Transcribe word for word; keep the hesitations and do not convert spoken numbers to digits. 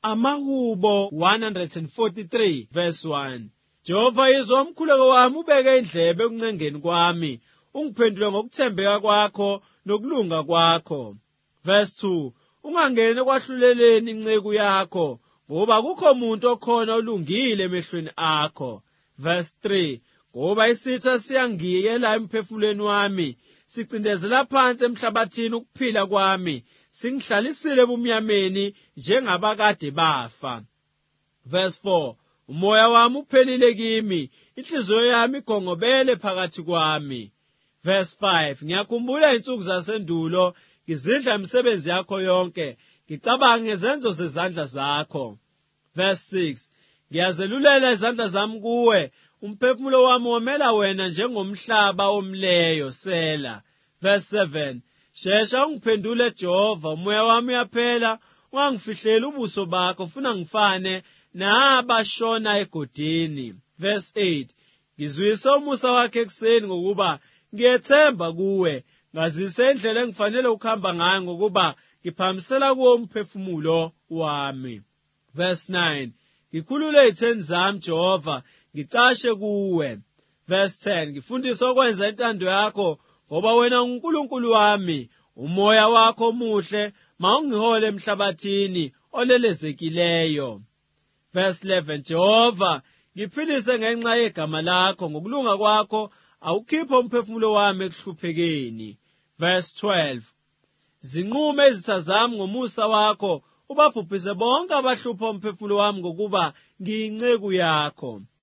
Amahubo one forty-three verse one. Jehova yizwa umkhuleko wami, ubeke indlebe ekuncengeni kwami, ungiphendule ngokuthembeka kwakho nokulunga kwakho. Verse two. Ungangene kwahluleleni inceku yakho, ngoba akukho umuntu okhona olungile emehlweni akho. Verse three. Ngoba isitha siyangiyela emphefumulweni wami, sicindezela phansi emhlabathini ukuphila kwami, singihlalisile ebumnyameni njengabakade bafa. Verse four. Umoya wami uphelile kimi, inhliziyo yami igongobele phakathi kwami. Verse five. Ngiyakhumbula insuku zasendulo, ngizidla imisebenzi yakho yonke, ngicabanga ngezenzo zezandla zakho. Verse six. Ngiyazelulela izandla zami kuwe, umphefumulo wami womela wena njengomhlaba omleyo, Sela. Verse seven. Shesha ungiphendule Jehova, umoya wami uyaphela, ungangifihleli ubuso bakho, funa ngifane nabashona egodini. Verse eight. Ngizwisa umusa wakhe ekuseni ngokuba ngiyethemba kuwe, ngazise indlela engifanele ukuhamba ngayo ngokuba ngiphamisela kuwo umphefumulo wami. Verse nine. Ngikhulule izitheni zami Jehova, ngicashe kuwe. Verse ten. Ngifundise ukwenza intando yakho, ngoba wena uNkulunkulu wami, umoya wakho omuhle mawungihole emhlabathini olelezekileyo. Verse eleven. Jehova, ngiphilise ngenxa yegama lakho, ngokulunga kwakho awukhiphe umphefumulo wami ekuhluphekeni. Verse twelve. Zinqume izitha zami ngomusa wakho, ubabhubhise bonke abahlupha umphefumulo wami, ngokuba ngiyinceku yakho.